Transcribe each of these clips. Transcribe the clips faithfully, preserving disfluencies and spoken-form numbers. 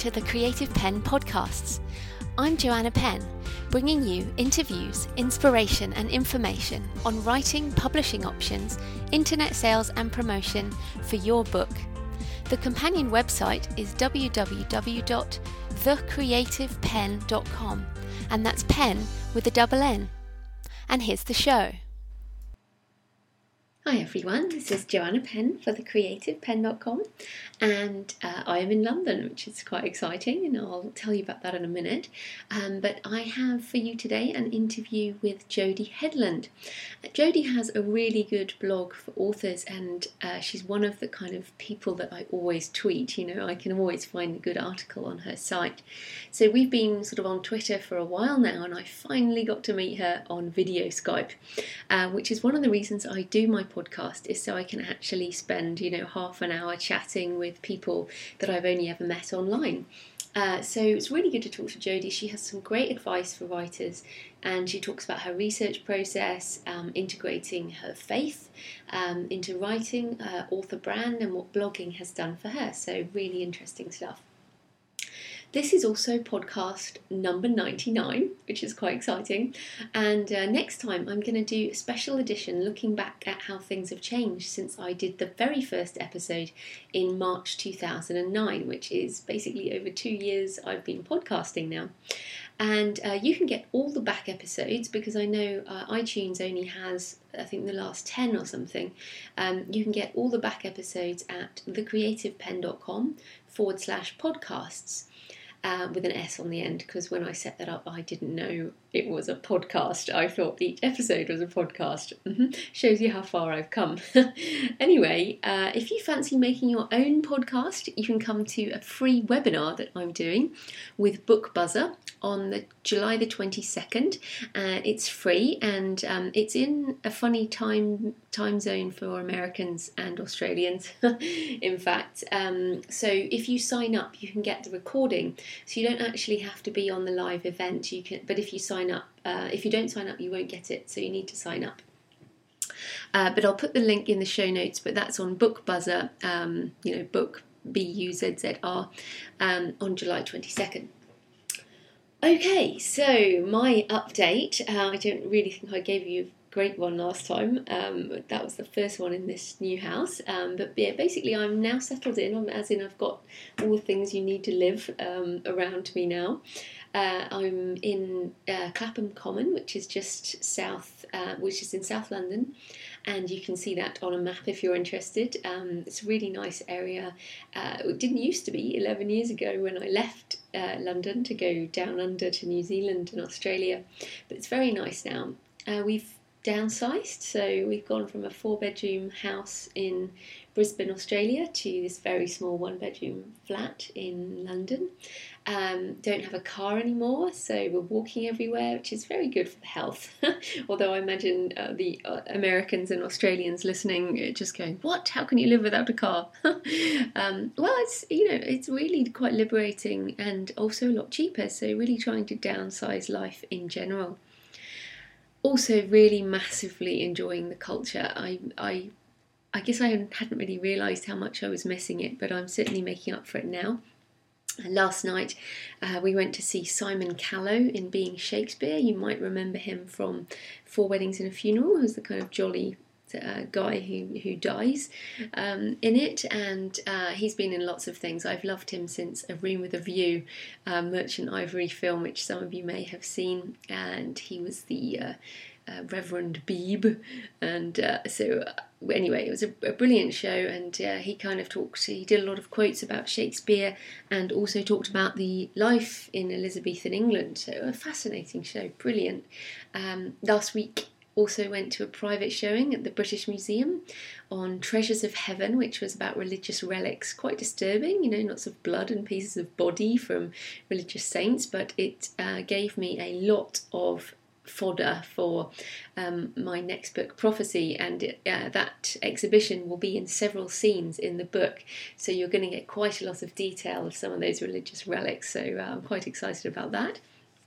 to the Creative Penn podcasts. I'm Joanna Penn, bringing you interviews, inspiration and information on writing, publishing options, internet sales and promotion for your book. The companion website is w w w dot the creative penn dot com, and that's pen with a double N. And here's the show. Hi everyone, this is Joanna Penn for the creative penn dot com, and uh, I am in London, which is quite exciting, and I'll tell you about that in a minute. Um, but I have for you today an interview with Jodie Headland. Uh, Jodie has a really good blog for authors, and uh, she's one of the kind of people that I always tweet. You know, I can always find a good article on her site. So we've been sort of on Twitter for a while now, and I finally got to meet her on video Skype, uh, which is one of the reasons I do my podcast, is so I can actually spend, you know, half an hour chatting with people that I've only ever met online. Uh, so it's really good to talk to Jodie. She has some great advice for writers, and she talks about her research process, um, integrating her faith um, into writing, her author brand, and what blogging has done for her. So really interesting stuff. This is also podcast number ninety-nine, which is quite exciting. And uh, next time I'm going to do a special edition looking back at how things have changed since I did the very first episode in March two thousand nine, which is basically over two years I've been podcasting now. And uh, you can get all the back episodes because I know uh, iTunes only has, I think, the last ten or something. Um, you can get all the back episodes at the creative penn dot com forward slash podcasts. Uh, with an S on the end, because when I set that up I didn't know it was a podcast. I thought each episode was a podcast. Mm-hmm. Shows you how far I've come. Anyway, uh, if you fancy making your own podcast, you can come to a free webinar that I'm doing with BookBuzzer on the July the twenty-second. Uh, it's free, and um, it's in a funny time time zone for Americans and Australians, in fact. Um, so if you sign up, you can get the recording. So you don't actually have to be on the live event. You can, but if you sign up, uh, if you don't sign up, you won't get it. So you need to sign up. Uh, but I'll put the link in the show notes. But that's on BookBuzzer. Um, you know, book B U Z Z R um, on July twenty-second. Okay, so my update. Uh, I don't really think I gave you a great one last time. Um, that was the first one in this new house. Um, but yeah, basically I'm now settled in, as in I've got all the things you need to live um, around me now. Uh, I'm in uh, Clapham Common, which is just south, uh, which is in South London, and you can see that on a map if you're interested. Um, it's a really nice area. Uh, it didn't used to be eleven years ago when I left uh, London to go down under to New Zealand and Australia, but it's very nice now. Uh, we've downsized, so we've gone from a four-bedroom house in Brisbane, Australia, to this very small one-bedroom flat in London. Um, don't have a car anymore, so we're walking everywhere, which is very good for the health. Although I imagine uh, the uh, Americans and Australians listening uh, just going, "What? How can you live without a car?" um, well, it's you know it's really quite liberating and also a lot cheaper. So really trying to downsize life in general. Also, really massively enjoying the culture. I I I guess I hadn't really realised how much I was missing it, but I'm certainly making up for it now. Last night uh, we went to see Simon Callow in Being Shakespeare. You might remember him from Four Weddings and a Funeral, who's the kind of jolly uh, guy who, who dies um, in it, and uh, he's been in lots of things. I've loved him since A Room with a View, uh, Merchant Ivory film, which some of you may have seen, and he was the uh, Uh, Reverend Beebe, and uh, so uh, anyway, it was a, a brilliant show, and uh, he kind of talked, he did a lot of quotes about Shakespeare, and also talked about the life in Elizabethan England, so a fascinating show, brilliant. Um, last week also went to a private showing at the British Museum on Treasures of Heaven, which was about religious relics, quite disturbing, you know, lots of blood and pieces of body from religious saints, but it uh, gave me a lot of fodder for um, my next book, Prophecy, and it, uh, that exhibition will be in several scenes in the book, so you're going to get quite a lot of detail of some of those religious relics, so uh, I'm quite excited about that.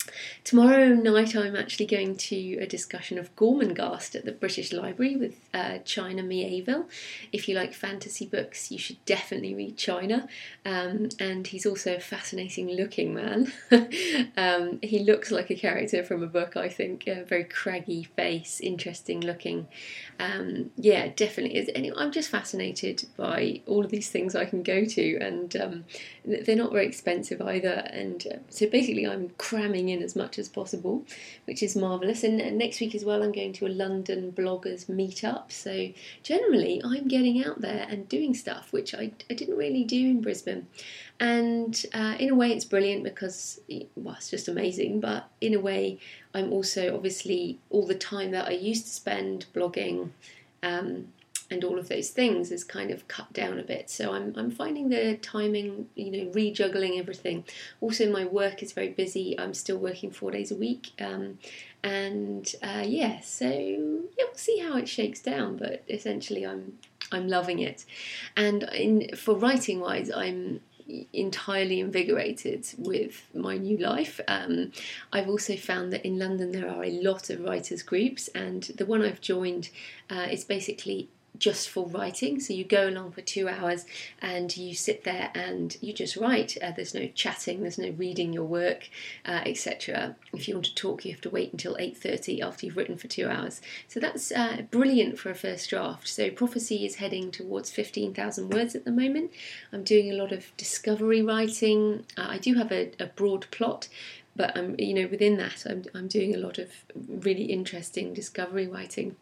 Tomorrow night I'm actually going to a discussion of Gormenghast at the British Library with uh, China Mieville. If you like fantasy books, you should definitely read China. Um, and he's also a fascinating looking man. um, he looks like a character from a book, I think. A very craggy face, interesting looking. Um, yeah, definitely. Is. Anyway, I'm just fascinated by all of these things I can go to, and um, they're not very expensive either. And uh, so basically I'm cramming in as much as possible, which is marvellous. And, and next week as well I'm going to a London bloggers meetup, so generally I'm getting out there and doing stuff which I, I didn't really do in Brisbane. And uh, in a way it's brilliant because, well, it's just amazing, but in a way I'm also obviously all the time that I used to spend blogging um, and all of those things is kind of cut down a bit. So I'm I'm finding the timing, you know, rejuggling everything. Also, my work is very busy. I'm still working four days a week, um, and uh, yeah, so yeah, we'll see how it shakes down. But essentially, I'm I'm loving it, and in for writing wise, I'm entirely invigorated with my new life. Um, I've also found that in London there are a lot of writers groups, and the one I've joined uh, is basically just for writing. So you go along for two hours and you sit there and you just write. Uh, there's no chatting, there's no reading your work, uh, et cetera. If you want to talk, you have to wait until eight thirty after you've written for two hours. So that's uh, brilliant for a first draft. So Prophecy is heading towards fifteen thousand words at the moment. I'm doing a lot of discovery writing. Uh, I do have a, a broad plot, but I'm, you know, within that I'm, I'm doing a lot of really interesting discovery writing.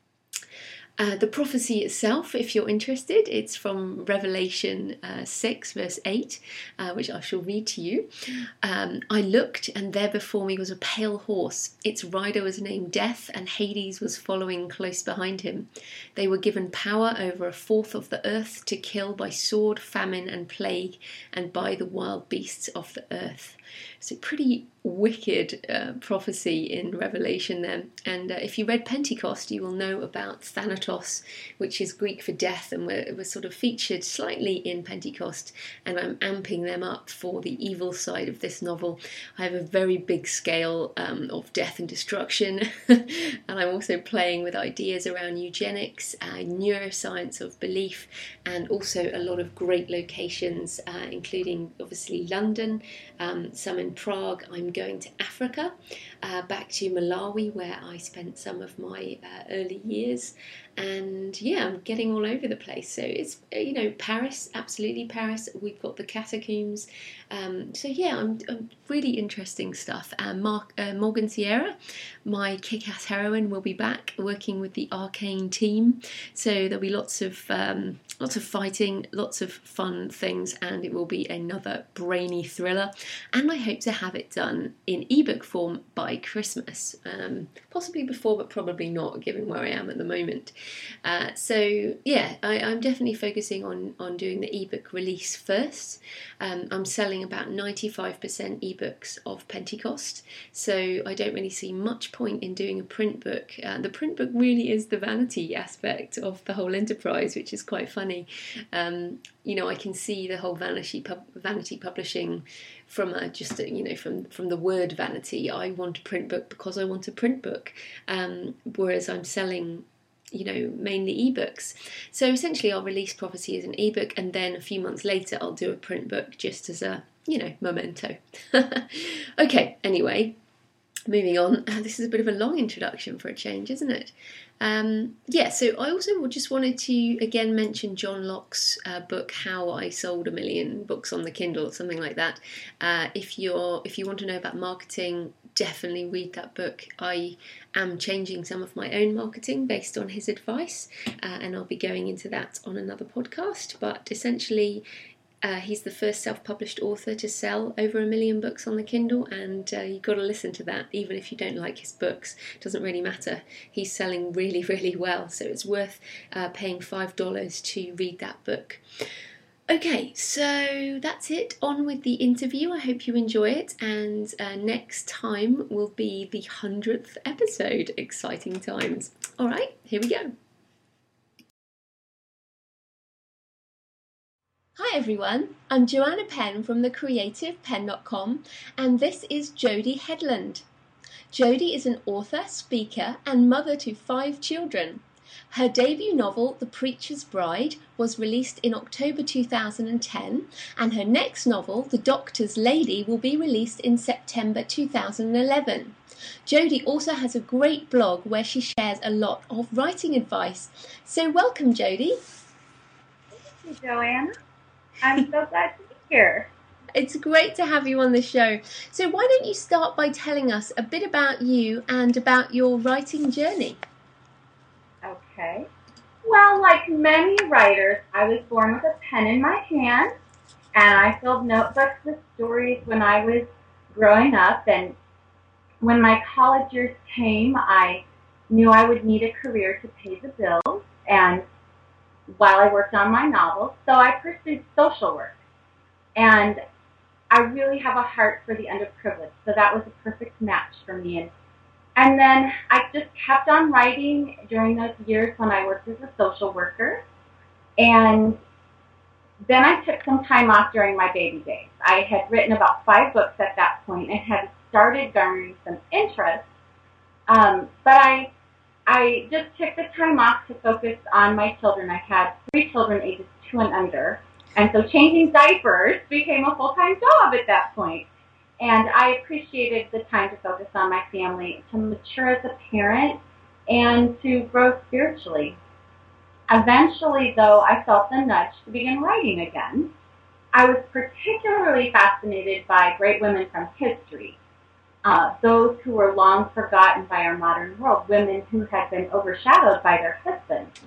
Uh, the prophecy itself, if you're interested, it's from Revelation uh, six, verse eight, uh, which I shall read to you. Um, I looked, and there before me was a pale horse. Its rider was named Death, and Hades was following close behind him. They were given power over a fourth of the earth to kill by sword, famine, and plague, and by the wild beasts of the earth. So pretty wicked uh, prophecy in Revelation there. And uh, if you read Pentecost, you will know about Thanatos, which is Greek for death, and we're, we're sort of featured slightly in Pentecost, and I'm amping them up for the evil side of this novel. I have a very big scale um, of death and destruction, and I'm also playing with ideas around eugenics, uh, neuroscience of belief, and also a lot of great locations, uh, including obviously London, um, some in Prague. I'm going to Africa, uh, back to Malawi, where I spent some of my uh, early years, and yeah, I'm getting all over the place. So it's, you know, Paris, absolutely Paris. We've got the catacombs. Um, so yeah, I'm, I'm really interesting stuff. Uh, Mark, uh, Morgan Sierra, my kick-ass heroine, will be back working with the Arcane team. So there'll be lots of um, lots of fighting, lots of fun things, and it will be another brainy thriller. And I hope to have it done in ebook form by Christmas, um, possibly before, but probably not, given where I am at the moment. Uh, so yeah, I, I'm definitely focusing on on doing the ebook release first. Um, I'm selling about ninety-five percent ebooks of Pentecost, so I don't really see much point in doing a print book. Uh, the print book really is the vanity aspect of the whole enterprise, which is quite funny. Um, you know, I can see the whole vanity pub- vanity publishing from a, just a, you know from from the word vanity. I want a print book because I want a print book, um, whereas I'm selling, you know, mainly ebooks. So essentially I'll release Prophecy as an ebook, and then a few months later I'll do a print book just as a, you know, memento. Okay, anyway, moving on. Uh, this is a bit of a long introduction for a change, isn't it? Um, yeah, so I also just wanted to again mention John Locke's uh, book, How I Sold a Million Books on the Kindle, or something like that. Uh, if you're if you want to know about marketing, definitely read that book. I am changing some of my own marketing based on his advice, uh, and I'll be going into that on another podcast. But essentially, Uh, he's the first self-published author to sell over a million books on the Kindle, and uh, you've got to listen to that, even if you don't like his books. It doesn't really matter. He's selling really, really well, so it's worth uh, paying five dollars to read that book. Okay, so that's it. On with the interview. I hope you enjoy it, and uh, next time will be the hundredth episode. Exciting times. All right, here we go. Hi everyone, I'm Joanna Penn from the creative pen dot com, and this is Jodie Headland. Jodie is an author, speaker and mother to five children. Her debut novel, The Preacher's Bride, was released in October two thousand ten, and her next novel, The Doctor's Lady, will be released in September two thousand eleven. Jodie also has a great blog where she shares a lot of writing advice. So welcome, Jodie. Thank you, Joanna. I'm so glad to be here. It's great to have you on the show. So why don't you start by telling us a bit about you and about your writing journey? Okay. Well, like many writers, I was born with a pen in my hand, and I filled notebooks with stories when I was growing up. And when my college years came, I knew I would need a career to pay the bills, and while I worked on my novels, so I pursued social work. And I really have a heart for the underprivileged, so that was a perfect match for me. And, and then I just kept on writing during those years when I worked as a social worker. And then I took some time off during my baby days. I had written about five books at that point and had started garnering some interest. Um, but I, I just took the time off to focus on my children. I had three children ages two and under. And so changing diapers became a full-time job at that point. And I appreciated the time to focus on my family, to mature as a parent, and to grow spiritually. Eventually, though, I felt the nudge to begin writing again. I was particularly fascinated by great women from history, uh, those who were long forgotten by our modern world, women who had been overshadowed by their husbands.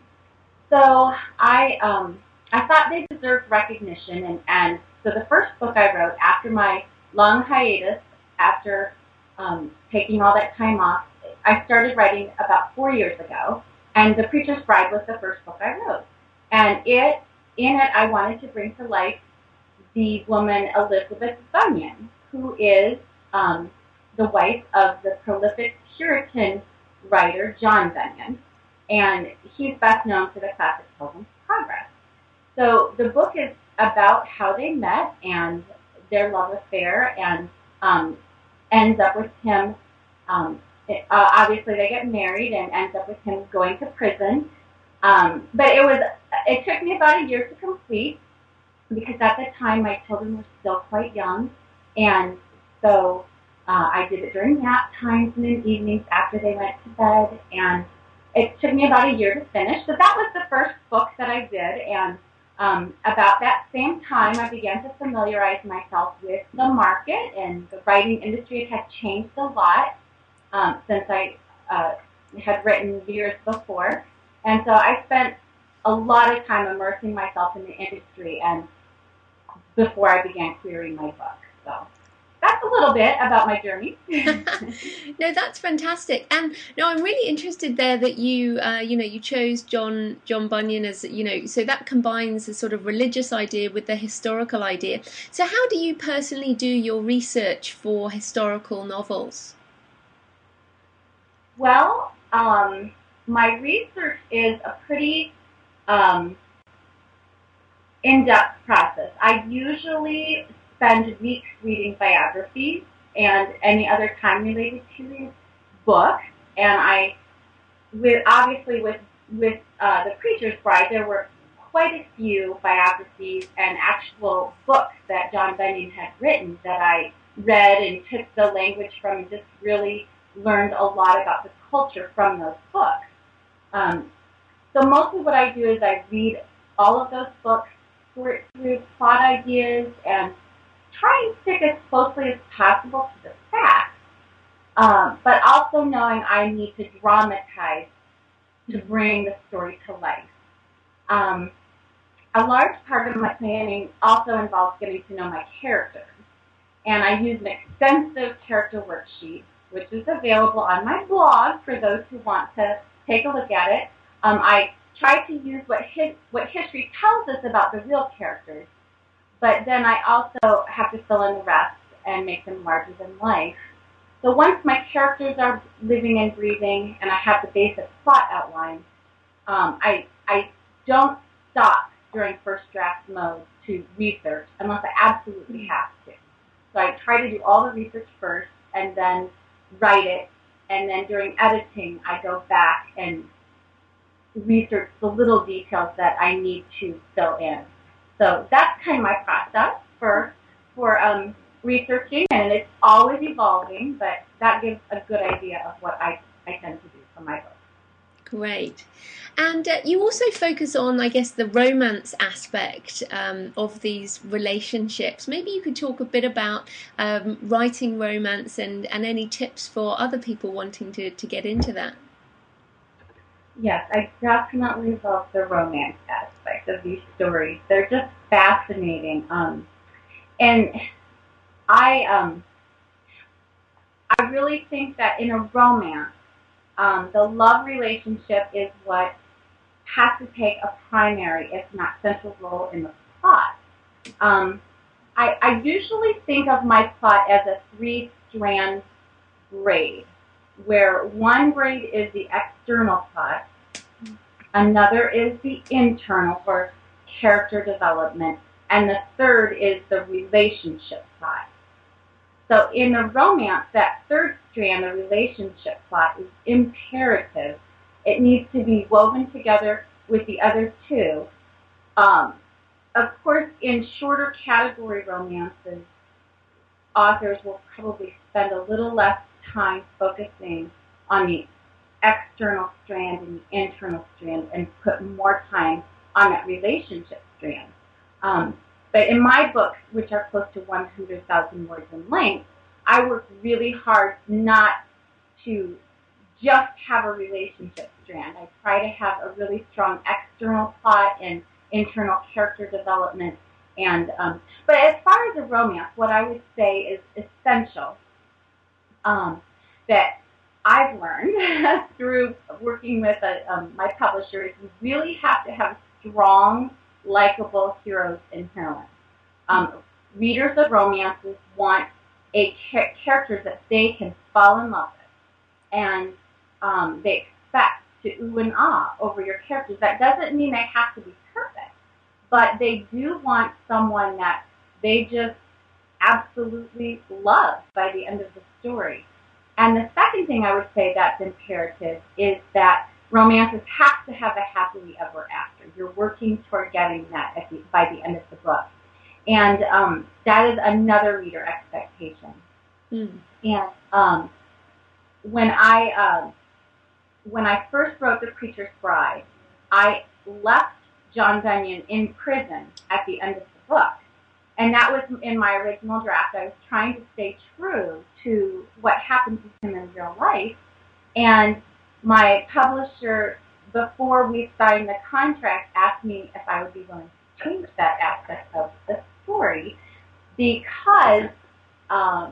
So I... Um, I thought they deserved recognition, and, and so the first book I wrote after my long hiatus, after um, taking all that time off, I started writing about four years ago, and The Preacher's Bride was the first book I wrote. And it, in it, I wanted to bring to life the woman Elizabeth Bunyan, who is um, the wife of the prolific Puritan writer John Bunyan, and he's best known for the classic Pilgrim's Progress. So the book is about how they met and their love affair, and um, ends up with him, um, it, uh, obviously they get married, and ends up with him going to prison. Um, but it was, it took me about a year to complete, because at the time my children were still quite young, and so uh, I did it during nap times and in evenings after they went to bed, and it took me about a year to finish. So that was the first book that I did, and Um, about that same time, I began to familiarize myself with the market, and the writing industry had changed a lot um, since I uh, had written years before. And so I spent a lot of time immersing myself in the industry and before I began querying my book. So that's a little bit about my journey. No, that's fantastic. And no, I'm really interested there that you, uh, you know, you chose John John Bunyan as, you know, so that combines the sort of religious idea with the historical idea. So how do you personally do your research for historical novels? Well, um, my research is a pretty um, in-depth process. I usually spend weeks reading biographies and any other time related to the book. And I, with obviously with with uh, The Preacher's Bride, there were quite a few biographies and actual books that John Bunyan had written that I read and took the language from, and just really learned a lot about the culture from those books. Um, so mostly what I do is I read all of those books, sort through plot ideas, and try and stick as closely as possible to the facts, um, but also knowing I need to dramatize to bring the story to life. Um, a large part of my planning also involves getting to know my characters, and I use an extensive character worksheet, which is available on my blog for those who want to take a look at it. Um, I try to use what, his, what history tells us about the real characters, but then I also have to fill in the rest and make them larger than life. So once my characters are living and breathing and I have the basic plot outline, um, I, I don't stop during first draft mode to research unless I absolutely have to. So I try to do all the research first and then write it, and then during editing I go back and research the little details that I need to fill in. So that's kind of my process for for um, researching, and it's always evolving, but that gives a good idea of what I, I tend to do for my book. Great. And uh, you also focus on, I guess, the romance aspect um, of these relationships. Maybe you could talk a bit about um, writing romance and, and any tips for other people wanting to, to get into that. Yes, I definitely love the romance aspect of these stories. They're just fascinating. Um, and I, um, I really think that in a romance, um, the love relationship is what has to take a primary, if not central role in the plot. Um, I, I usually think of my plot as a three-strand braid, where one braid is the external plot, another is the internal for character development, and the third is the relationship plot. So in a romance, that third strand, the relationship plot, is imperative. It needs to be woven together with the other two. Um, of course, in shorter category romances, authors will probably spend a little less time focusing on the external strand and the internal strand and put more time on that relationship strand. Um, but in my books, which are close to one hundred thousand words in length, I work really hard not to just have a relationship strand. I try to have a really strong external plot and internal character development. And um, but as far as a romance, what I would say is essential um, that I've learned through working with a, um, my publisher is you really have to have strong, likable heroes and heroines. Um, readers of romances want a char- characters that they can fall in love with, and um, they expect to ooh and ah over your characters. That doesn't mean they have to be perfect, but they do want someone that they just absolutely love by the end of the story. And the second thing I would say that's imperative is that romances have to have a happily ever after. You're working toward getting that at the, by the end of the book. And um, that is another reader expectation. Mm. And um, when I uh, when I first wrote The Preacher's Bride, I left John Bunyan in prison at the end of the book. And that was in my original draft. I was trying to stay true to what happened to him in real life. And my publisher, before we signed the contract, asked me if I would be willing to change that aspect of the story because um,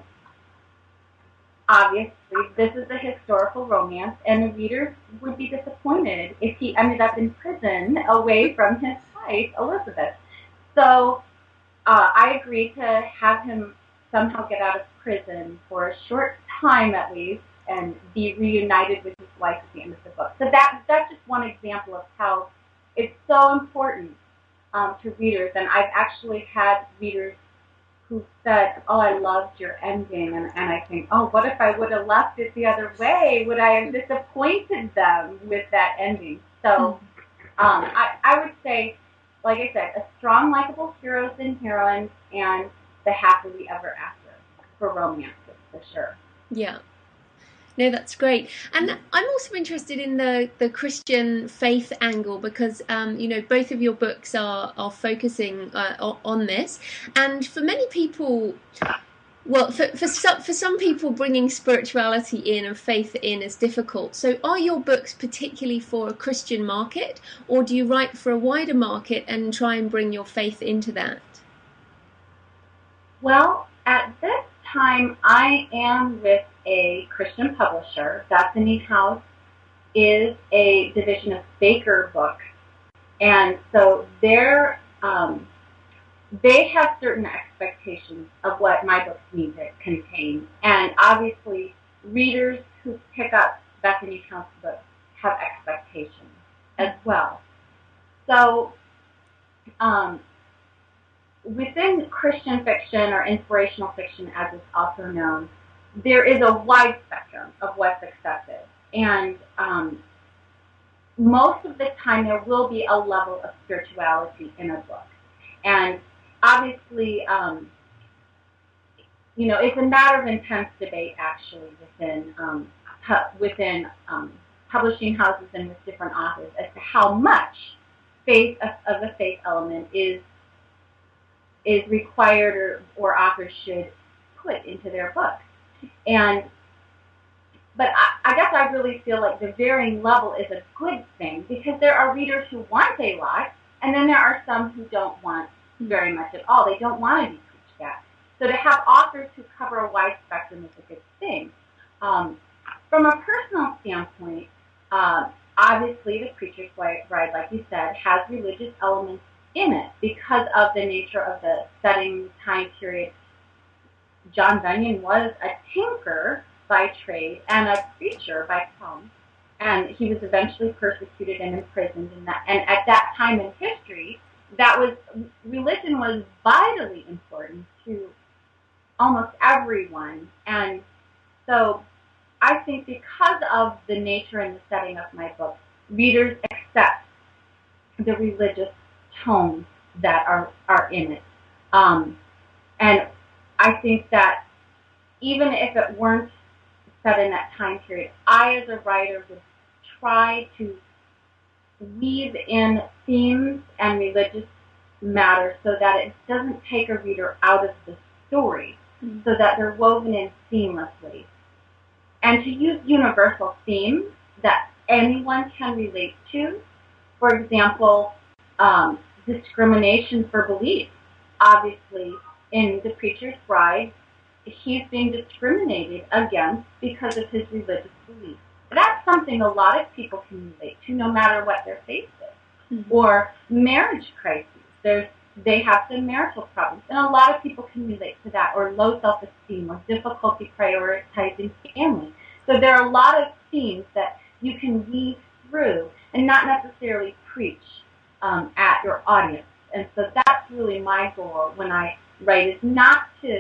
obviously this is a historical romance and the readers would be disappointed if he ended up in prison away from his wife, Elizabeth. So uh, I agreed to have him somehow get out of prison for a short time at least and be reunited with his wife at the end of the book. So that that's just one example of how it's so important um, to readers. And I've actually had readers who said, oh, I loved your ending. And, and I think, oh, what if I would have left it the other way? Would I have disappointed them with that ending? So um, I, I would say, like I said, a strong, likable heroes and heroines and the happily ever after for romances, for sure. Yeah. No, that's great. And I'm also interested in the, the Christian faith angle because, um, you know, both of your books are, are focusing uh, on this. And for many people, well, for, for, some, for some people, bringing spirituality in and faith in is difficult. So are your books particularly for a Christian market, or do you write for a wider market and try and bring your faith into that? Well, at this time, I am with a Christian publisher. Bethany House is a division of Baker Books, and so they're um, they have certain expectations of what my books need to contain, and obviously, readers who pick up Bethany House books have expectations as well. So um, within Christian fiction or inspirational fiction, as it's also known, there is a wide spectrum of what's accepted. And um, most of the time there will be a level of spirituality in a book. And obviously, um, you know, it's a matter of intense debate actually within um, pu- within um, publishing houses and with different authors as to how much faith of, of the faith element is is required or, or authors should put into their books. And but I, I guess I really feel like the varying level is a good thing, because there are readers who want a lot, and then there are some who don't want very much at all. They don't want to be preached at. So to have authors who cover a wide spectrum is a good thing. Um, from a personal standpoint, uh, obviously The Preacher's Bride, like you said, has religious elements in it because of the nature of the setting, time period. John Bunyan was a tinker by trade and a preacher by calling, and he was eventually persecuted and imprisoned. In that, and at that time in history, that was religion was vitally important to almost everyone. And so I think because of the nature and the setting of my book, readers accept the religious tones that are, are in it. Um, and I think that even if it weren't set in that time period, I as a writer would try to weave in themes and religious matters so that it doesn't take a reader out of the story, mm-hmm. so that they're woven in seamlessly. And to use universal themes that anyone can relate to. For example, um, discrimination for belief. Obviously, in The Preacher's Bride, he's being discriminated against because of his religious beliefs. That's something a lot of people can relate to, no matter what their faith is. Mm-hmm. Or marriage crises. There's, they have some marital problems, and a lot of people can relate to that. Or low self-esteem, or difficulty prioritizing family. So there are a lot of themes that you can weave through and not necessarily preach um, at your audience. And so that's really my goal when I write, is not to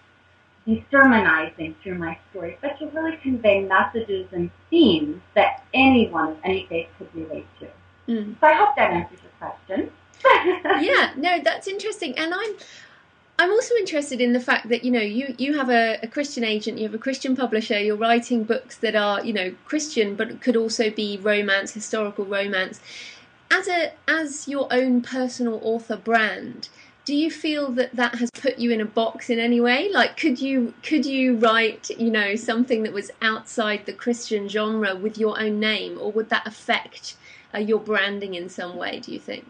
be sermonizing through my stories, but to really convey messages and themes that anyone of any faith could relate to. Mm. So I hope that answers your question. Yeah, no, that's interesting. And I'm I'm also interested in the fact that, you know, you, you have a, a Christian agent, you have a Christian publisher, you're writing books that are, you know, Christian, but could also be romance, historical romance. As a as your own personal author brand, do you feel that that has put you in a box in any way? Like, could you could you write, you know, something that was outside the Christian genre with your own name, or would that affect uh, your branding in some way, do you think?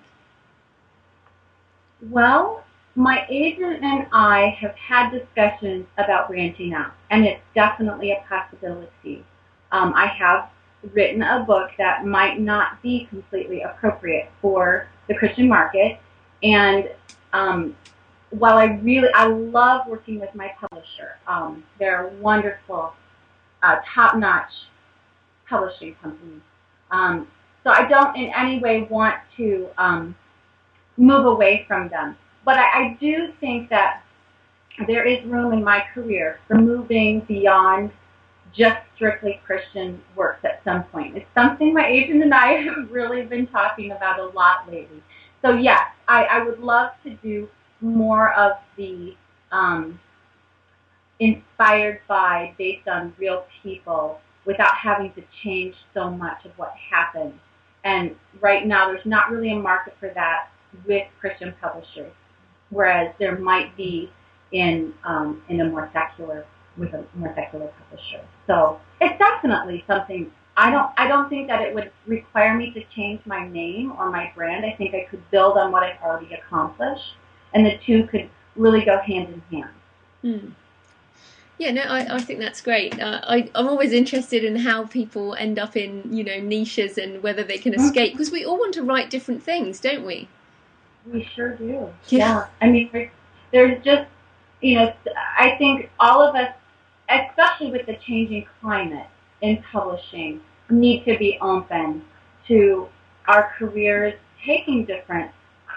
Well, my agent and I have had discussions about branching out, and it's definitely a possibility. Um, I have written a book that might not be completely appropriate for the Christian market, and um, while I really, I love working with my publisher. Um, they're a wonderful, uh, top-notch publishing company. Um, so I don't in any way want to um, move away from them. But I, I do think that there is room in my career for moving beyond just strictly Christian works at some point. It's something my agent and I have really been talking about a lot lately. So yes, I, I would love to do more of the um, inspired by, based on real people, without having to change so much of what happened. And right now, there's not really a market for that with Christian publishers, whereas there might be in um, in a more secular with a more secular publisher. So it's definitely something. I don't I don't think that it would require me to change my name or my brand. I think I could build on what I've already accomplished, and the two could really go hand in hand. Hmm. Yeah, no, I, I think that's great. Uh, I, I'm always interested in how people end up in, you know, niches and whether they can escape, because we all want to write different things, don't we? We sure do. Yeah. yeah. I mean, there's, there's just, you know, I think all of us, especially with the changing climate in publishing, need to be open to our careers taking different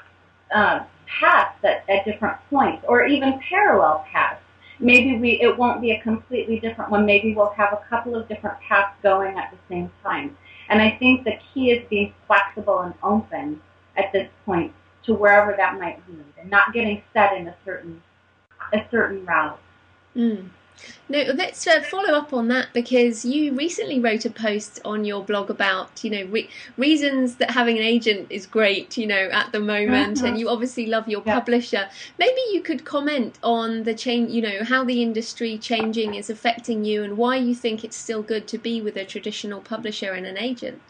uh, paths at, at different points, or even parallel paths. Maybe we it won't be a completely different one. Maybe we'll have a couple of different paths going at the same time. And I think the key is being flexible and open at this point to wherever that might lead, and not getting set in a certain a certain route. Mm. No, let's uh, follow up on that, because you recently wrote a post on your blog about, you know, re reasons that having an agent is great, you know, at the moment, mm-hmm. and you obviously love your yeah. publisher. Maybe you could comment on the change, you know, how the industry changing is affecting you, and why you think it's still good to be with a traditional publisher and an agent.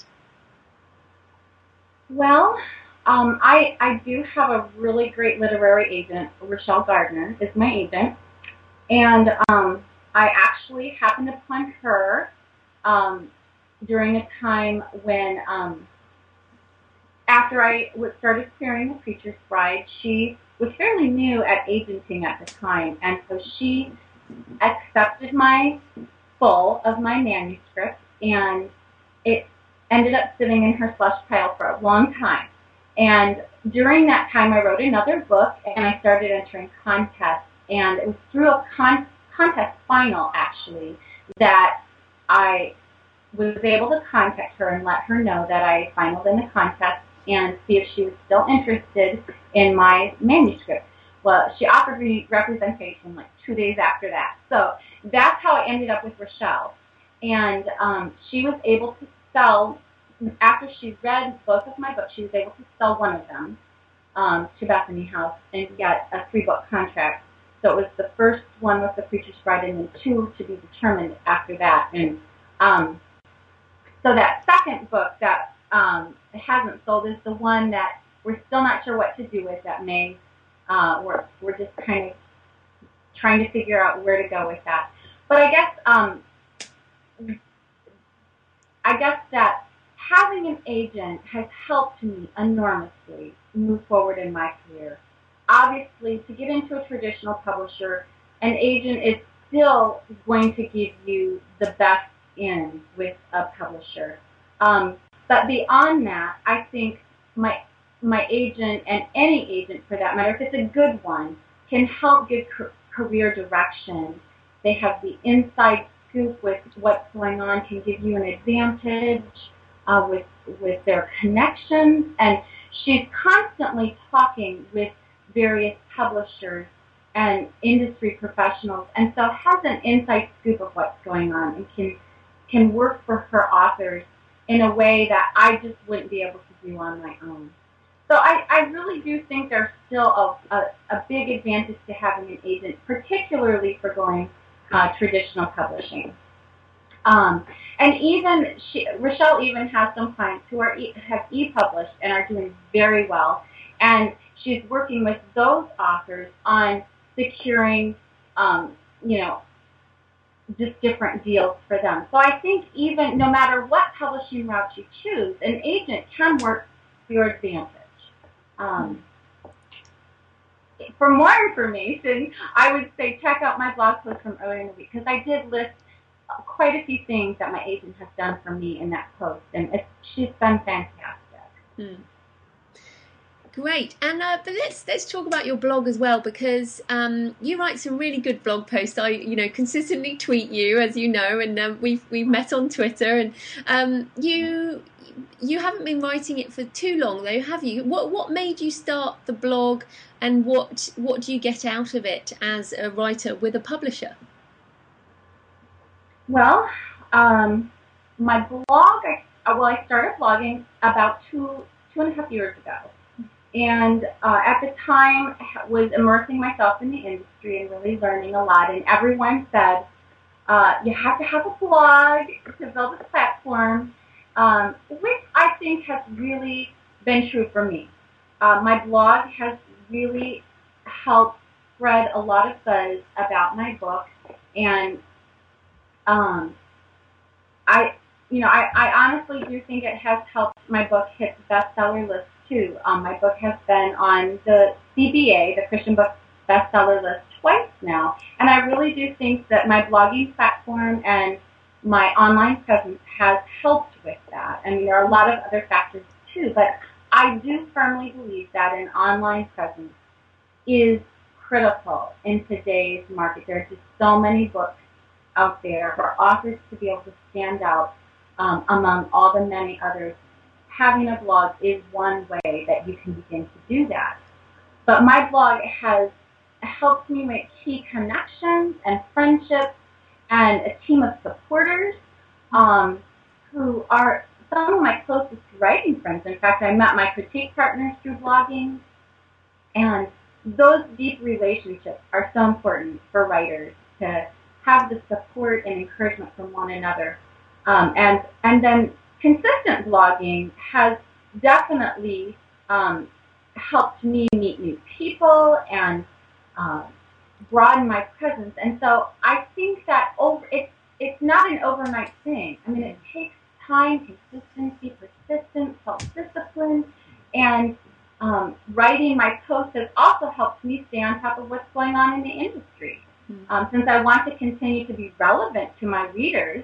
Well, um, I, I do have a really great literary agent. Rochelle Gardner is my agent. And um, I actually happened upon her um, during a time when, um, after I started querying The Preacher's Bride, she was fairly new at agenting at the time, and so she accepted my full of my manuscript, and it ended up sitting in her slush pile for a long time. And during that time, I wrote another book, and I started entering contests. And it was through a con contest final, actually, that I was able to contact her and let her know that I finaled in the contest and see if she was still interested in my manuscript. Well, she offered me representation like two days after that. So that's how I ended up with Rochelle. And um, she was able to sell, after she read both of my books, she was able to sell one of them um, to Bethany House and get a three-book contract. So it was the first one with The Preacher's Bride, and then two to be determined after that. And um, so that second book that um, hasn't sold is the one that we're still not sure what to do with. That may uh, we're we're just kind of trying to figure out where to go with that. But I guess um, I guess that having an agent has helped me enormously move forward in my career. Obviously, to get into a traditional publisher, an agent is still going to give you the best in with a publisher. Um, but beyond that, I think my my agent, and any agent for that matter, if it's a good one, can help give career direction. They have the inside scoop with what's going on, can give you an advantage uh, with with their connections, and she's constantly talking with various publishers and industry professionals, and so has an inside scoop of what's going on, and can can work for her authors in a way that I just wouldn't be able to do on my own. So I, I really do think there's still a, a, a big advantage to having an agent, particularly for going uh, traditional publishing. Um, and even she, Rochelle even has some clients who are e have e-published and are doing very well, and she's working with those authors on securing, um, you know, just different deals for them. So I think even no matter what publishing route you choose, an agent can work to your advantage. Um, for more information, I would say check out my blog post from earlier in the week, because I did list quite a few things that my agent has done for me in that post, and it's, she's been fantastic. Hmm. Great, and uh, but let's let's talk about your blog as well, because um, you write some really good blog posts. I you know consistently tweet you, as you know, and um, we've we've met on Twitter, and um, you you haven't been writing it for too long though, have you? What what made you start the blog, and what what do you get out of it as a writer with a publisher? Well, um, my blog, I, well, I started blogging about two two and a half years ago. And uh, at the time, I was immersing myself in the industry and really learning a lot. And everyone said, uh, you have to have a blog to build a platform, um, which I think has really been true for me. Uh, my blog has really helped spread a lot of buzz about my book. And um, I, you know, I, I honestly do think it has helped my book hit the bestseller list too. Um, my book has been on the C B A, the Christian Book Bestseller List, twice now, and I really do think that my blogging platform and my online presence has helped with that. I mean, there are a lot of other factors too, but I do firmly believe that an online presence is critical in today's market. There are just so many books out there for authors to be able to stand out um, among all the many others. Having a blog is one way that you can begin to do that. But my blog has helped me make key connections and friendships and a team of supporters um, who are some of my closest writing friends. In fact, I met my critique partners through blogging, and those deep relationships are so important for writers to have the support and encouragement from one another. Um, and and then consistent blogging has definitely um, helped me meet new people and uh, broaden my presence. And so I think that over it's it's not an overnight thing. I mean, it takes time, consistency, persistence, self-discipline, and um, writing my posts has also helped me stay on top of what's going on in the industry. Mm-hmm. Um, since I want to continue to be relevant to my readers,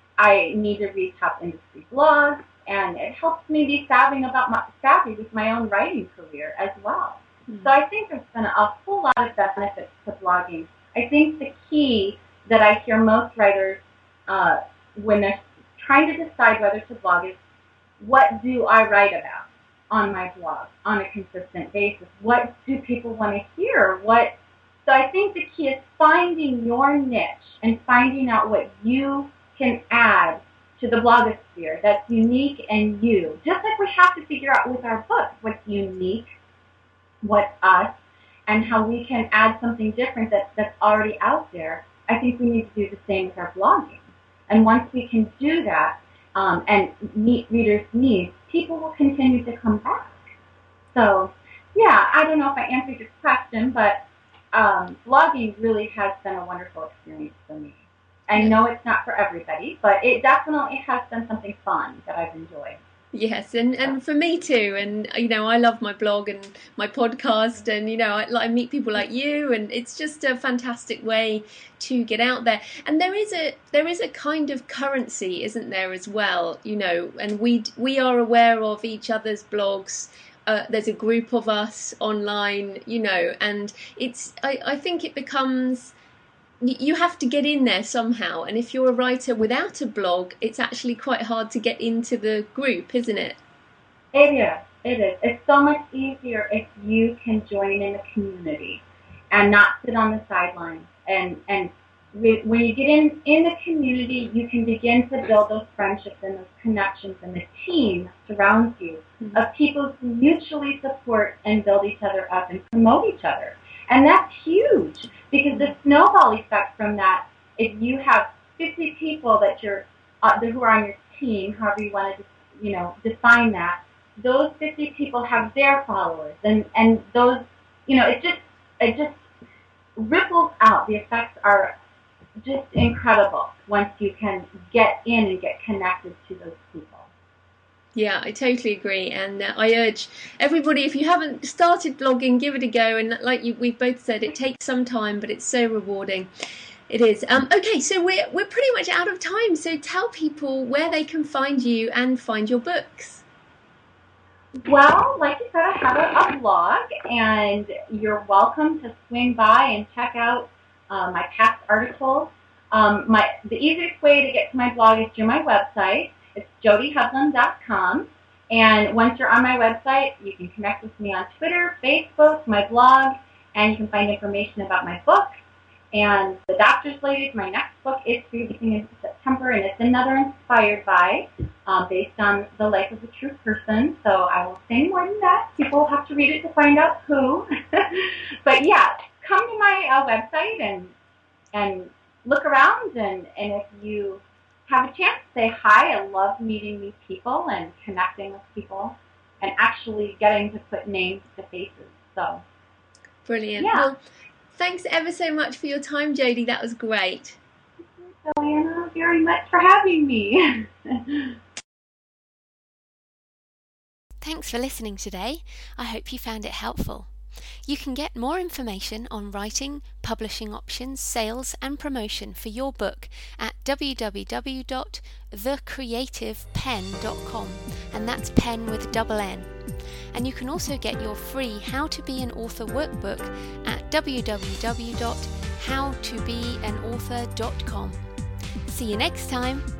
I need to read top industry blogs, and it helps me be savvy about my savvy with my own writing career as well. Mm-hmm. So I think there's been a whole lot of benefits to blogging. I think the key that I hear most writers uh, when they're trying to decide whether to blog is, what do I write about on my blog on a consistent basis? What do people want to hear? What? So I think the key is finding your niche and finding out what you can add to the blogosphere that's unique and you. Just like we have to figure out with our books what's unique, what's us, and how we can add something different that, that's already out there. I think we need to do the same with our blogging. And once we can do that um, and meet readers' needs, people will continue to come back. So, yeah, I don't know if I answered your question, but um, blogging really has been a wonderful experience for me. I know it's not for everybody, but it definitely has been something fun that I've enjoyed. Yes, and, and for me too, and you know, I love my blog and my podcast, and you know, I, I meet people like you, and it's just a fantastic way to get out there. And there is a there is a kind of currency, isn't there, as well, you know, and we we are aware of each other's blogs. Uh, there's a group of us online, you know, and it's I, I think it becomes, you have to get in there somehow, and if you're a writer without a blog, it's actually quite hard to get into the group, isn't it? It is. It is. It's so much easier if you can join in the community and not sit on the sidelines. And and when you get in in the community, you can begin to build those friendships and those connections, and the team surrounds you mm-hmm. of people who mutually support and build each other up and promote each other. And that's huge, because the snowball effect from that, if you have fifty people that you're uh, who are on your team, however you want to, you know, define that, those fifty people have their followers, and and those, you know, it just it just ripples out. The effects are just incredible once you can get in and get connected to those people. Yeah, I totally agree, and uh, I urge everybody, if you haven't started blogging, give it a go. And like you, we've both said, it takes some time, but it's so rewarding. It is. Um, okay, so we're we're pretty much out of time. So tell people where they can find you and find your books. Well, like you said, I have a, a blog, and you're welcome to swing by and check out uh, my past articles. Um, my the easiest way to get to my blog is through my website. It's jody hudlin dot com, and once you're on my website, you can connect with me on Twitter, Facebook, my blog, and you can find information about my book. And The Doctor's Ladies, my next book, is releasing in September, and it's another inspired by, um, based on the life of a true person. So I won't say more than that. People will have to read it to find out who. But yeah, come to my uh, website and and look around, and, and if you have a chance, say hi. I love meeting new people and connecting with people and actually getting to put names to faces. So, brilliant. Yeah. Well, thanks ever so much for your time, Jody. That was great. Thank you, Joanna, very much for having me. Thanks for listening today. I hope you found it helpful. You can get more information on writing, publishing options, sales and promotion for your book at w w w dot the creative pen dot com, and that's pen with a double N. And you can also get your free How to Be an Author workbook at w w w dot how to be an author dot com. See you next time!